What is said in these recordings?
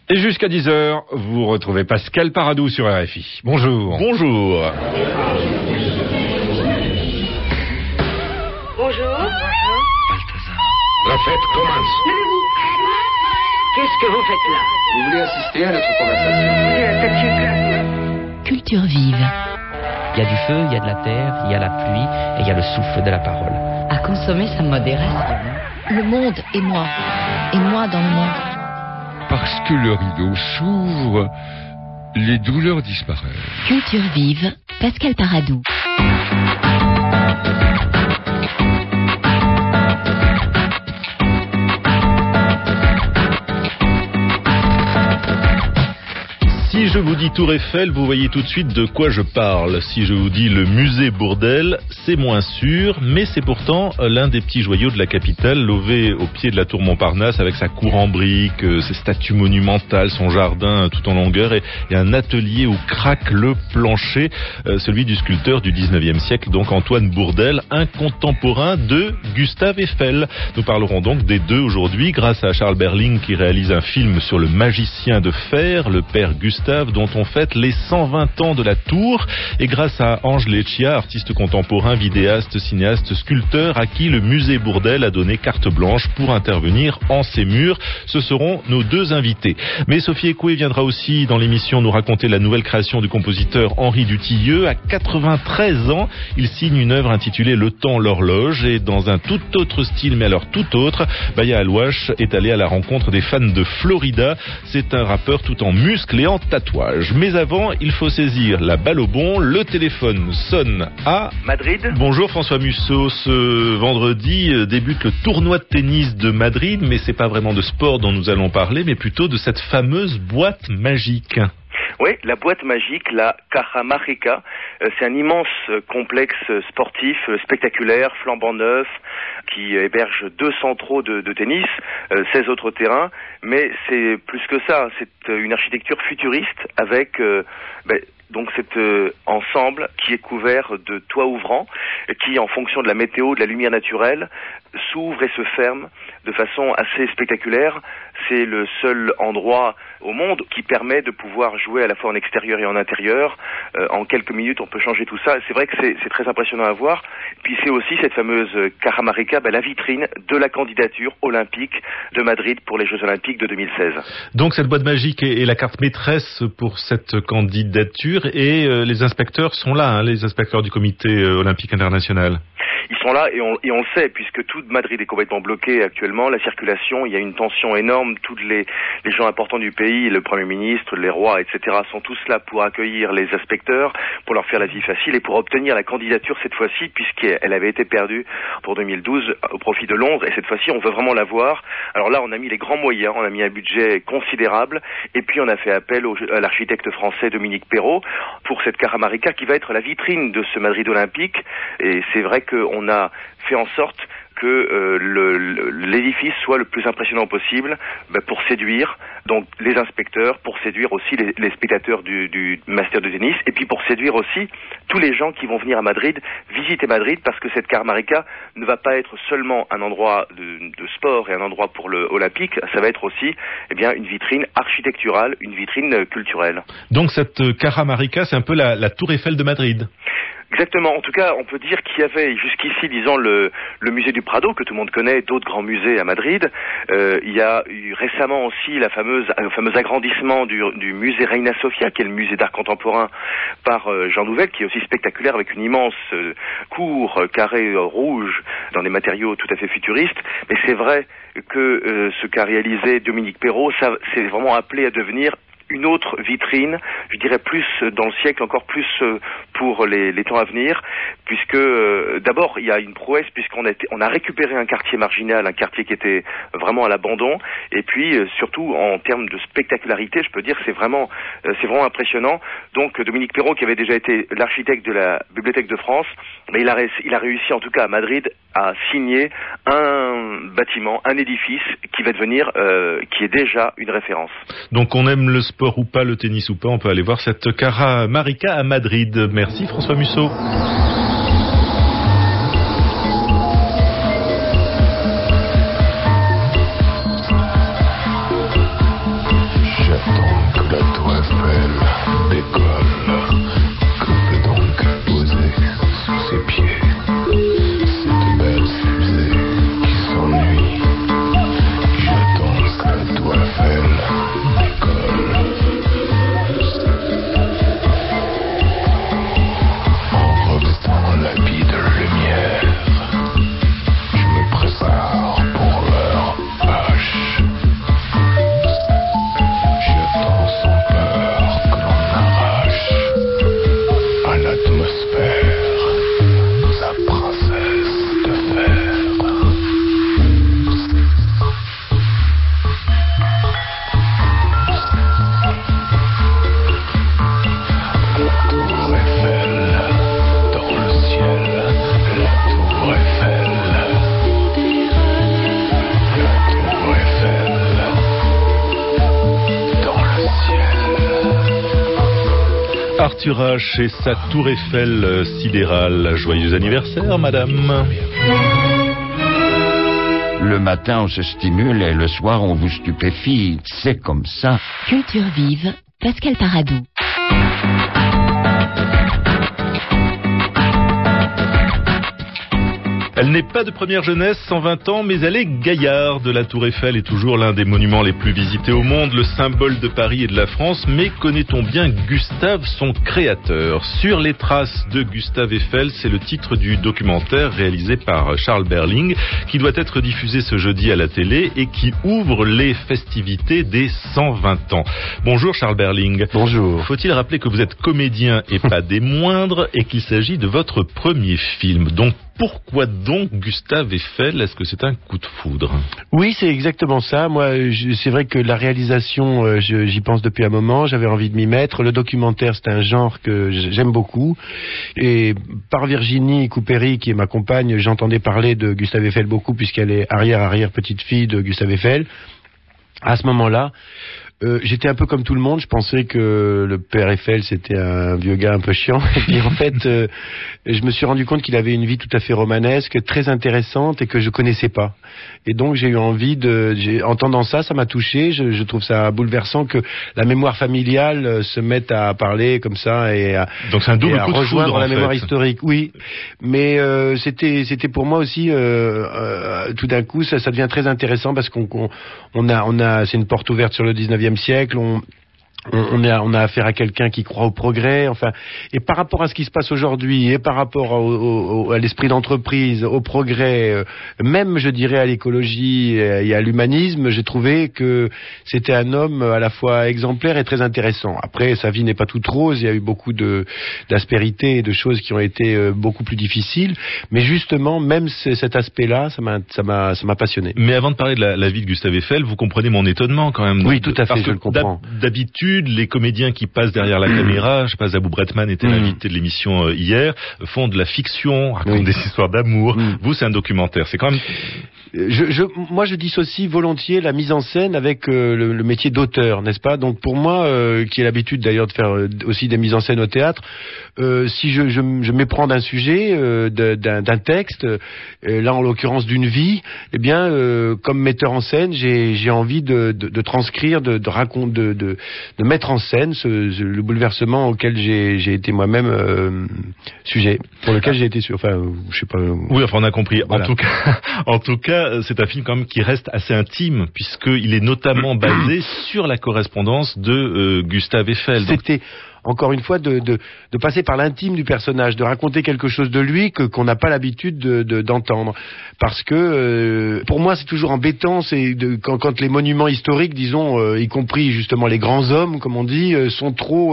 Et jusqu'à 10h, vous retrouvez Pascal Paradou sur RFI. Bonjour. Bonjour. Bonjour. La fête commence. Levez-vous. Qu'est-ce que vous faites là? Vous voulez assister à notre conversation? J'ai la tête chez le Culture vive. Il y a du feu, il y a de la terre, il y a la pluie et il y a le souffle de la parole. À consommer sa modération. Le monde et moi. Et moi dans le monde. Parce que le rideau s'ouvre, les douleurs disparaissent. Culture vive, Pascal Paradou. Si je vous dis Tour Eiffel, vous voyez tout de suite de quoi je parle. Si je vous dis le musée Bourdelle, c'est moins sûr, mais c'est pourtant l'un des petits joyaux de la capitale, lové au pied de la tour Montparnasse avec sa cour en briques, ses statues monumentales, son jardin tout en longueur et un atelier où craque le plancher, celui du sculpteur du 19e siècle, donc Antoine Bourdelle, un contemporain de Gustave Eiffel. Nous parlerons donc des deux aujourd'hui grâce à Charles Berling qui réalise un film sur le magicien de fer, le père Gustave, dont on fête les 120 ans de la tour, et grâce à Ange Leccia, artiste contemporain, vidéaste, cinéaste, sculpteur, à qui le musée Bourdelle a donné carte blanche pour intervenir en ses murs. Ce seront nos deux invités. Mais Sophie Ekoué viendra aussi dans l'émission nous raconter la nouvelle création du compositeur Henri Dutilleux. À 93 ans, il signe une œuvre intitulée Le Temps, l'horloge, et dans un tout autre style, mais alors tout autre, Baya Alouache est allé à la rencontre des fans de Florida. C'est un rappeur tout en muscles et en tatouage. Mais avant, il faut saisir la balle au bon. Le téléphone sonne à Madrid. Bonjour François Musso. Ce vendredi débute le tournoi de tennis de Madrid, mais c'est pas vraiment de sport dont nous allons parler, mais plutôt de cette fameuse boîte magique. Oui, la boîte magique, la Caja Mágica, c'est un immense complexe sportif spectaculaire, flambant neuf, qui héberge 2 centraux de tennis, 16 autres terrains, mais c'est plus que ça, c'est une architecture futuriste avec donc cet ensemble qui est couvert de toits ouvrants, qui en fonction de la météo, de la lumière naturelle, s'ouvre et se ferme de façon assez spectaculaire. C'est le seul endroit au monde qui permet de pouvoir jouer à la fois en extérieur et en intérieur. En quelques minutes, on peut changer tout ça. C'est vrai que c'est très impressionnant à voir. Puis c'est aussi cette fameuse Caja Mágica, la vitrine de la candidature olympique de Madrid pour les Jeux Olympiques de 2016. Donc cette boîte magique est la carte maîtresse pour cette candidature et les inspecteurs sont là, les inspecteurs du comité olympique international. Ils sont là et on le sait, puisque tout Madrid est complètement bloqué actuellement. La circulation, il y a une tension énorme. Tous les gens importants du pays, le Premier ministre, les rois, etc., sont tous là pour accueillir les inspecteurs, pour leur faire la vie facile et pour obtenir la candidature cette fois-ci, puisqu'elle avait été perdue pour 2012 au profit de Londres. Et cette fois-ci, on veut vraiment la voir. Alors là, on a mis les grands moyens, on a mis un budget considérable, et puis on a fait appel à l'architecte français Dominique Perrault pour cette Caja Mágica qui va être la vitrine de ce Madrid olympique. Et c'est vrai qu'on a fait en sorte que l'édifice soit le plus impressionnant possible pour séduire donc les inspecteurs, pour séduire aussi les spectateurs du Master de tennis, et puis pour séduire aussi tous les gens qui vont venir à Madrid, visiter Madrid, parce que cette Caja Mágica ne va pas être seulement un endroit de sport et un endroit pour le olympique, ça va être aussi une vitrine architecturale, une vitrine culturelle. Donc cette Caja Mágica, c'est un peu la tour Eiffel de Madrid. Exactement. En tout cas, on peut dire qu'il y avait jusqu'ici, disons, le musée du Prado, que tout le monde connaît, d'autres grands musées à Madrid. Il y a eu récemment aussi le fameux agrandissement du musée Reina Sofia, qui est le musée d'art contemporain par Jean Nouvel, qui est aussi spectaculaire avec une immense cour carrée rouge dans des matériaux tout à fait futuristes. Mais c'est vrai que ce qu'a réalisé Dominique Perrault, ça, c'est vraiment appelé à devenir une autre vitrine, je dirais plus dans le siècle, encore plus pour les temps à venir, puisque d'abord il y a une prouesse, puisqu'on a récupéré un quartier marginal, un quartier qui était vraiment à l'abandon, et puis surtout en termes de spectacularité, je peux dire c'est vraiment impressionnant. Donc Dominique Perrault, qui avait déjà été l'architecte de la Bibliothèque de France, mais il a réussi en tout cas à Madrid à signer un bâtiment, un édifice qui va devenir, qui est déjà une référence. Donc on aime le sport ou pas, le tennis ou pas, on peut aller voir cette Caja Mágica à Madrid. Merci François Musso. donc la tour Eiffel décolle? Que peut donc poser sous ses pieds cette belle fusée qui s'ennuie? J'attends que la tour Eiffel décolle. En revêtant l'habit de lumière, je me prépare pour leur hache. J'attends sans peur que l'on arrache à l'atmosphère sa princesse de fer. La tour Eiffel dans le ciel, la tour Eiffel, la tour Eiffel dans le ciel. Arthur H et sa tour Eiffel sidérale. Joyeux anniversaire, madame. Le matin, on se stimule et le soir, on vous stupéfie. C'est comme ça. Culture vive, Pascal Paradou. Elle n'est pas de première jeunesse, 120 ans, mais elle est gaillarde. La tour Eiffel est toujours l'un des monuments les plus visités au monde, le symbole de Paris et de la France. Mais connaît-on bien Gustave, son créateur? Sur les traces de Gustave Eiffel, c'est le titre du documentaire réalisé par Charles Berling, qui doit être diffusé ce jeudi à la télé et qui ouvre les festivités des 120 ans. Bonjour Charles Berling. Bonjour. Faut-il rappeler que vous êtes comédien et pas des moindres, et qu'il s'agit de votre premier film. Donc, pourquoi donc Gustave Eiffel? Est-ce que c'est un coup de foudre? Oui, c'est exactement ça. Moi, c'est vrai que la réalisation, j'y pense depuis un moment. J'avais envie de m'y mettre. Le documentaire, c'est un genre que j'aime beaucoup. Et par Virginie Coupéry, qui est ma compagne, j'entendais parler de Gustave Eiffel beaucoup, puisqu'elle est arrière-petite-fille de Gustave Eiffel. À ce moment-là, j'étais un peu comme tout le monde. Je pensais que le père Eiffel, c'était un vieux gars un peu chiant. Et puis en fait, je me suis rendu compte qu'il avait une vie tout à fait romanesque, très intéressante et que je connaissais pas. Et donc j'ai eu envie entendant ça m'a touché. Je trouve ça bouleversant que la mémoire familiale se mette à parler comme ça et à, donc c'est un double coup de rejoindre foudre, la en mémoire fait. historique. Oui, mais c'était pour moi aussi tout d'un coup ça devient très intéressant parce qu'on a c'est une porte ouverte sur le 19e siècle. On a affaire à quelqu'un qui croit au progrès, enfin, et par rapport à ce qui se passe aujourd'hui, et par rapport à l'esprit d'entreprise, au progrès, même je dirais à l'écologie et à l'humanisme, j'ai trouvé que c'était un homme à la fois exemplaire et très intéressant. Après, sa vie n'est pas toute rose, il y a eu beaucoup d'aspérités et de choses qui ont été beaucoup plus difficiles, mais justement, même cet aspect-là, ça m'a passionné. Mais avant de parler de la vie de Gustave Eiffel, vous comprenez mon étonnement quand même. Oui, tout à fait, je le comprends. D'habitude, les comédiens qui passent derrière la caméra, je sais pas, Zabou Bretman était l'invité de l'émission hier, font de la fiction, racontent des histoires d'amour. Vous, c'est un documentaire. C'est quand même... Moi, je dissocie volontiers la mise en scène avec le métier d'auteur, n'est-ce pas? Donc, pour moi, qui ai l'habitude d'ailleurs de faire aussi des mises en scène au théâtre, si je m'éprends d'un sujet, d'un texte, là en l'occurrence d'une vie, eh bien, comme metteur en scène, j'ai envie de transcrire, de mettre en scène le bouleversement auquel j'ai été moi-même sujet, pour lequel j'ai été enfin, je sais pas. Oui, enfin, on a compris. Voilà. En tout cas, c'est un film quand même qui reste assez intime, puisqu'il est notamment basé sur la correspondance de Gustave Eiffel. C'était encore une fois de passer par l'intime du personnage, de raconter quelque chose de lui qu'on n'a pas l'habitude d'entendre, parce que pour moi c'est toujours embêtant, quand les monuments historiques, disons, y compris justement les grands hommes comme on dit, sont trop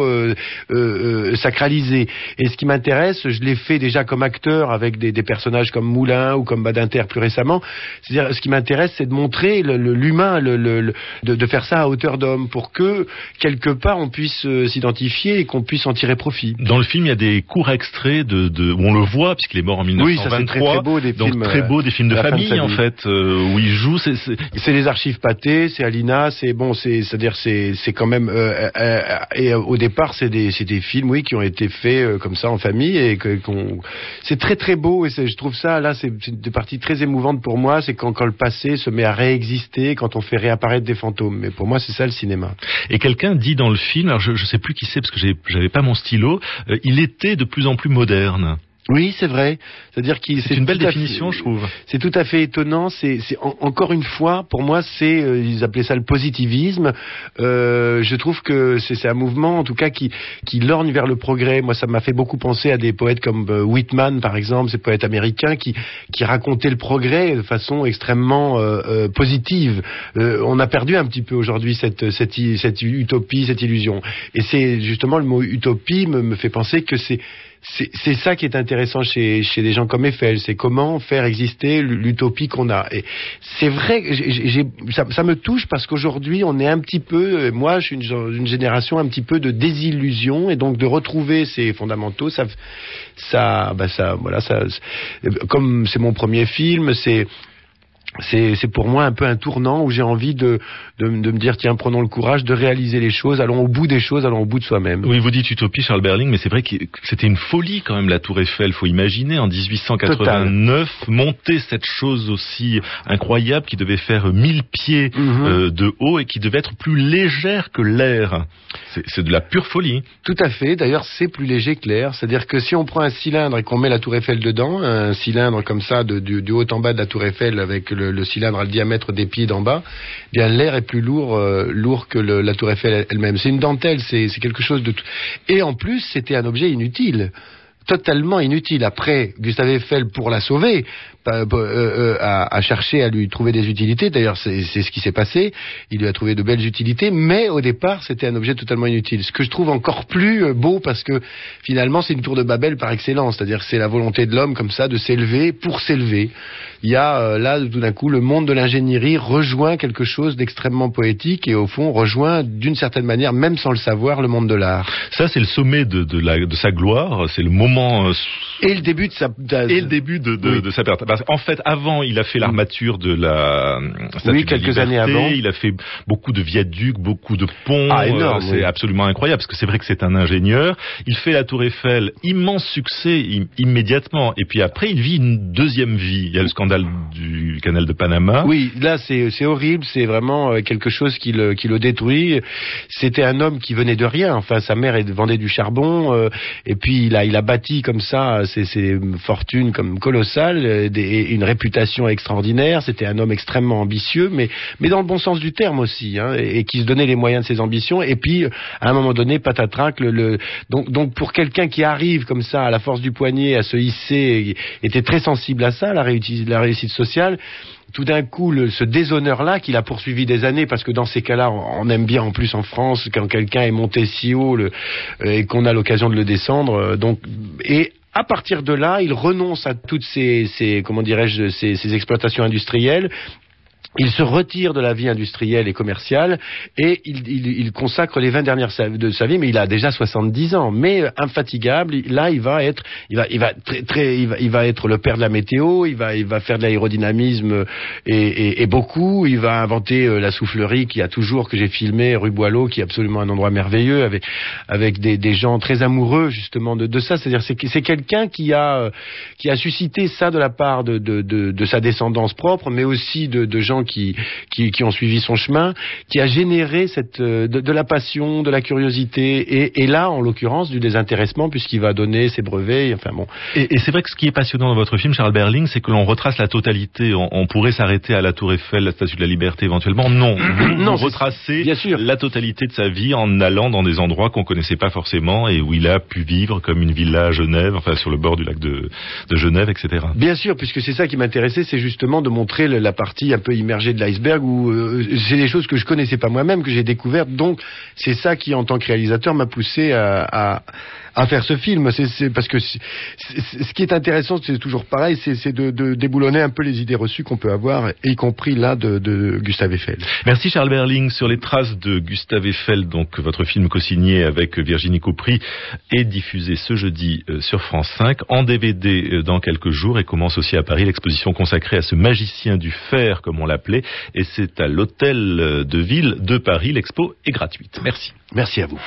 sacralisés. Et ce qui m'intéresse, je l'ai fait déjà comme acteur avec des personnages comme Moulin ou comme Badinter plus récemment, c'est-à-dire ce qui m'intéresse, c'est de montrer l'humain, de faire ça à hauteur d'homme, pour que quelque part on puisse s'identifier et qu'on puisse en tirer profit. Dans le film, il y a des courts extraits où on le voit, puisqu'il est mort en 1923. Oui, ça c'est très beau, des films. Donc très beau, des films de famille, en fait, où il joue. C'est les archives Pathé, c'est Alina, c'est-à-dire c'est quand même. Et au départ, c'est des films, oui, qui ont été faits comme ça en famille et c'est très très beau. Et je trouve ça là, c'est une partie très émouvante pour moi. C'est quand le passé se met à réexister, quand on fait réapparaître des fantômes. Mais pour moi, c'est ça le cinéma. Et quelqu'un dit dans le film, alors je sais plus qui c'est parce que j'avais pas mon stylo, il était de plus en plus moderne. Oui, c'est vrai. C'est-à-dire c'est une belle définition, je trouve. C'est tout à fait étonnant. Encore une fois, pour moi, ils appelaient ça le positivisme. Je trouve que c'est un mouvement, en tout cas, qui lorgne vers le progrès. Moi, ça m'a fait beaucoup penser à des poètes comme Whitman, par exemple, ces poètes américains qui racontaient le progrès de façon extrêmement positive. On a perdu un petit peu aujourd'hui cette utopie, cette illusion. Et c'est justement le mot utopie me fait penser que c'est ça qui est intéressant chez des gens comme Eiffel, c'est comment faire exister l'utopie qu'on a. Et c'est vrai, ça me touche parce qu'aujourd'hui on est un petit peu, moi je suis une génération un petit peu de désillusion, et donc de retrouver ces fondamentaux, comme c'est mon premier film, c'est pour moi un peu un tournant où j'ai envie de me dire tiens, prenons le courage de réaliser les choses, allons au bout des choses, allons au bout de soi-même. Oui, vous dites utopie, Charles Berling, mais c'est vrai que c'était une folie quand même, la Tour Eiffel. Faut imaginer en 1889 monter cette chose aussi incroyable qui devait faire 1000 pieds de haut et qui devait être plus légère que l'air. C'est de la pure folie. Tout à fait. D'ailleurs, c'est plus léger que l'air. C'est-à-dire que si on prend un cylindre et qu'on met la Tour Eiffel dedans, un cylindre comme ça du haut en bas de la Tour Eiffel avec le cylindre à le diamètre des pieds d'en bas, eh bien l'air est plus lourd que la Tour Eiffel elle-même. C'est une dentelle, c'est quelque chose de tout. Et en plus, c'était un objet inutile. Totalement inutile. Après, Gustave Eiffel, pour la sauver, a cherché à lui trouver des utilités. D'ailleurs, c'est ce qui s'est passé. Il lui a trouvé de belles utilités, mais au départ, c'était un objet totalement inutile. Ce que je trouve encore plus beau, parce que finalement, c'est une tour de Babel par excellence. C'est-à-dire que c'est la volonté de l'homme, comme ça, de s'élever pour s'élever. Il y a là, tout d'un coup, le monde de l'ingénierie rejoint quelque chose d'extrêmement poétique et au fond rejoint, d'une certaine manière, même sans le savoir, le monde de l'art. Ça, c'est le sommet de sa gloire. C'est le moment. Et le début de sa perte. Parce qu'en fait, avant, il a fait l'armature de la Statue de quelques la Liberté. Années avant. Il a fait beaucoup de viaducs, beaucoup de ponts. Énorme, c'est absolument incroyable parce que c'est vrai que c'est un ingénieur. Il fait la Tour Eiffel, immense succès immédiatement. Et puis après, il vit une deuxième vie. Il y a le scandale du canal de Panama. Oui, là, c'est horrible. C'est vraiment quelque chose qui le détruit. C'était un homme qui venait de rien. Enfin, sa mère vendait du charbon. Et puis, il a bâti comme ça ses fortunes comme colossales et une réputation extraordinaire. C'était un homme extrêmement ambitieux, mais dans le bon sens du terme aussi, hein, et qui se donnait les moyens de ses ambitions. Et puis à un moment donné, patatrac, donc pour quelqu'un qui arrive comme ça à la force du poignet à se hisser, était très sensible à ça, la réussite sociale. Tout d'un coup, ce déshonneur-là, qu'il a poursuivi des années, parce que dans ces cas-là, on aime bien en plus en France, quand quelqu'un est monté si haut et qu'on a l'occasion de le descendre. Et à partir de là, il renonce à toutes ces exploitations industrielles. Il se retire de la vie industrielle et commerciale et il consacre les 20 dernières de sa vie, mais il a déjà 70 ans, mais infatigable. Là, il va être le père de la météo, il va faire de l'aérodynamisme et beaucoup. Il va inventer la soufflerie que j'ai filmé rue Boileau, qui est absolument un endroit merveilleux avec des gens très amoureux justement de ça. C'est-à-dire c'est quelqu'un qui a suscité ça de la part de sa descendance propre, mais aussi de gens qui ont suivi son chemin, qui a généré de la passion, de la curiosité, et là, en l'occurrence, du désintéressement, puisqu'il va donner ses brevets, enfin bon. Et c'est vrai que ce qui est passionnant dans votre film, Charles Berling, c'est que l'on retrace la totalité. On pourrait s'arrêter à la Tour Eiffel, la Statue de la Liberté éventuellement. Non, vous retracez la totalité de sa vie en allant dans des endroits qu'on connaissait pas forcément et où il a pu vivre, comme une villa à Genève, enfin sur le bord du lac de Genève, etc. Bien sûr, puisque c'est ça qui m'intéressait, c'est justement de montrer la partie un peu immergée de l'iceberg, où c'est des choses que je connaissais pas moi-même, que j'ai découvertes. Donc c'est ça qui, en tant que réalisateur, m'a poussé à à faire ce film. C'est parce que ce qui est intéressant, c'est toujours pareil, c'est de déboulonner un peu les idées reçues qu'on peut avoir, y compris là de Gustave Eiffel. Merci Charles Berling. Sur les traces de Gustave Eiffel, donc votre film co-signé avec Virginie Coupry est diffusé ce jeudi sur France 5 en DVD dans quelques jours et commence aussi à Paris l'exposition consacrée à ce magicien du fer comme on l'appelait, et c'est à l'hôtel de ville de Paris. L'expo est gratuite. Merci. Merci à vous.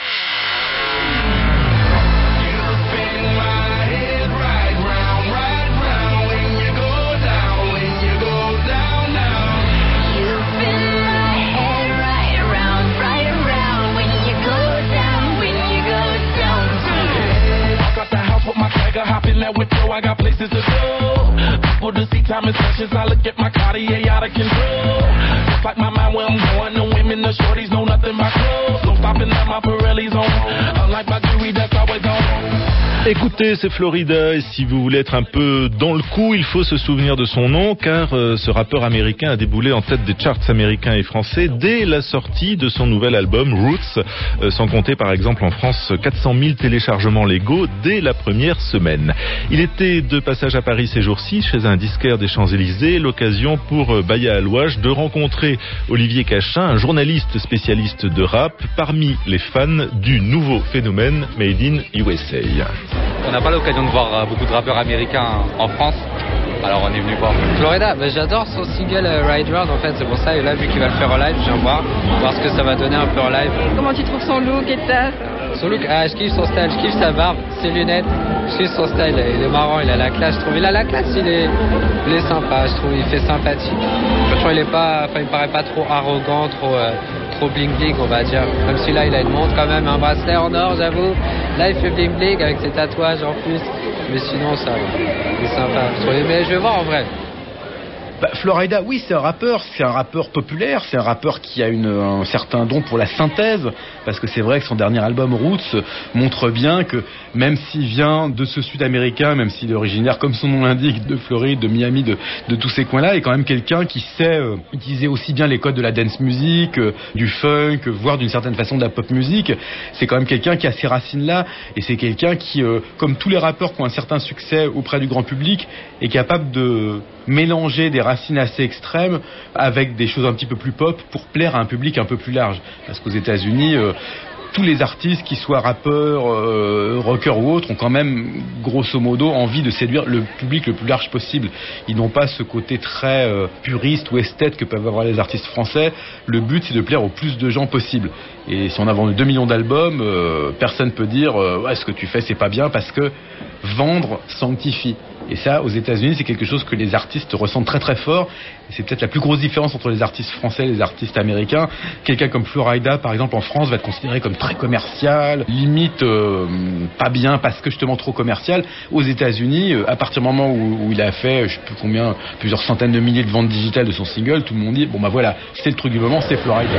I got places to go. People to see, time and sessions. I look at my Cartier out of control. Just like my mind where I'm going. The women, the shorties know nothing but clothes. No stopping at my Pirelli's on. Unlike my jewelry, that's always on. Écoutez, c'est Florida, et si vous voulez être un peu dans le coup, il faut se souvenir de son nom, car ce rappeur américain a déboulé en tête des charts américains et français dès la sortie de son nouvel album Roots, sans compter par exemple en France 400 000 téléchargements légaux dès la première semaine. Il était de passage à Paris ces jours-ci, chez un disquaire des Champs-Élysées, l'occasion pour Baya Alouache de rencontrer Olivier Cachin, un journaliste spécialiste de rap, parmi les fans du nouveau phénomène Made in USA. On n'a pas l'occasion de voir beaucoup de rappeurs américains en France, alors on est venu voir Florida. Mais j'adore son single Ride Round en fait, c'est pour ça, et là vu qu'il va le faire en live, je viens voir ce que ça va donner un peu en live. Comment tu trouves son look et ça? Son look, je kiffe son style, je kiffe sa barbe, ses lunettes, je kiffe son style, il est marrant, il a la classe, je trouve. Il a la classe, il est sympa, je trouve, il fait sympathique. Franchement, il me paraît pas trop arrogant, trop bling bling on va dire. Même si là il a une montre quand même, un bracelet en or j'avoue. Là il fait bling bling avec ses tatouages en plus. Mais sinon ça il est sympa. Mais je vais voir en vrai. Florida, oui, c'est un rappeur populaire, c'est un rappeur qui a un certain don pour la synthèse, parce que c'est vrai que son dernier album Roots montre bien que même s'il vient de ce sud-américain, même s'il est originaire, comme son nom l'indique, de Floride, de Miami, de tous ces coins-là, est quand même quelqu'un qui sait utiliser aussi bien les codes de la dance music, du funk, voire d'une certaine façon de la pop music. C'est quand même quelqu'un qui a ces racines-là, et c'est quelqu'un qui, comme tous les rappeurs qui ont un certain succès auprès du grand public, est capable de mélanger des racines assez extrêmes avec des choses un petit peu plus pop pour plaire à un public un peu plus large. Parce qu'aux États-Unis, tous les artistes, qu'ils soient rappeurs, rockers ou autres, ont quand même, grosso modo, envie de séduire le public le plus large possible. Ils n'ont pas ce côté très puriste ou esthète que peuvent avoir les artistes français. Le but, c'est de plaire au plus de gens possible. Et si on a vendu 2 millions d'albums, personne ne peut dire ce que tu fais, c'est pas bien, parce que vendre sanctifie. Et ça, aux États-Unis, c'est quelque chose que les artistes ressentent très très fort. Et c'est peut-être la plus grosse différence entre les artistes français et les artistes américains. Quelqu'un comme Florida, par exemple, en France, va être considéré comme très commercial, limite pas bien parce que justement trop commercial. Aux États-Unis, à partir du moment où il a fait, je sais plus combien, plusieurs centaines de milliers de ventes digitales de son single, tout le monde dit bon bah voilà, c'est le truc du moment, c'est Florida.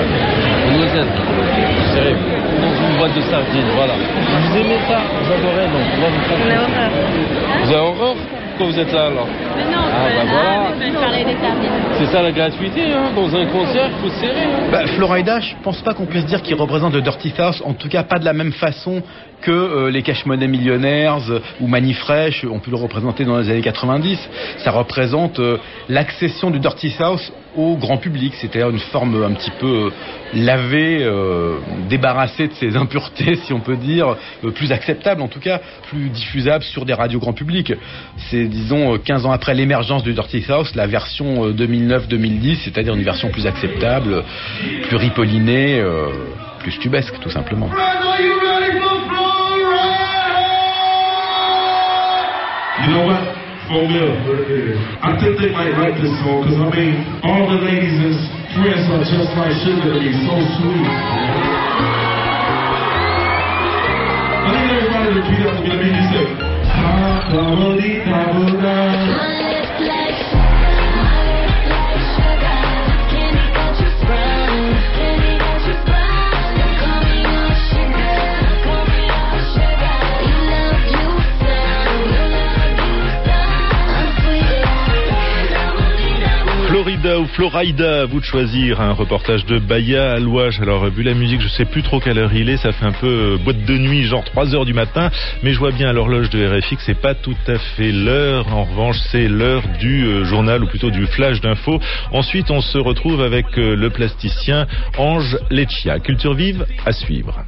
C'est dans une boîte de sardines, voilà. Vous aimez ça? Vous adorez? Donc on va vous faire. On a horreur. Vous avez horreur? Pourquoi vous êtes là alors? Mais non, voilà. Je vais parler des sardines. C'est ça la gratuité, hein? Dans un concert, il faut serrer. Florida, je pense pas qu'on puisse dire qu'il représente le Dirty South, en tout cas pas de la même façon que les Cash Money Millionaires ou Manifresh ont pu le représenter dans les années 90. Ça représente l'accession du Dirty South au grand public, c'est-à-dire une forme un petit peu lavée, débarrassée de ses impuretés, si on peut dire, plus acceptable en tout cas, plus diffusable sur des radios grand public. C'est, disons, 15 ans après l'émergence du Dirty South, la version 2009-2010, c'est-à-dire une version plus acceptable, plus ripollinée, plus tubesque tout simplement. You know what? For real. I think they might like this song, because I mean, all the ladies and friends are just like sugar, they're so sweet. I need everybody to repeat after me. Let me just say, Florida ou Florida, à vous de choisir. Un reportage de Baya à Louage. Alors, vu la musique, je sais plus trop quelle heure il est. Ça fait un peu boîte de nuit, genre 3h du matin. Mais je vois bien à l'horloge de RFI que c'est pas tout à fait l'heure. En revanche, c'est l'heure du journal, ou plutôt du flash d'info. Ensuite, on se retrouve avec le plasticien Ange Leccia. Culture vive à suivre.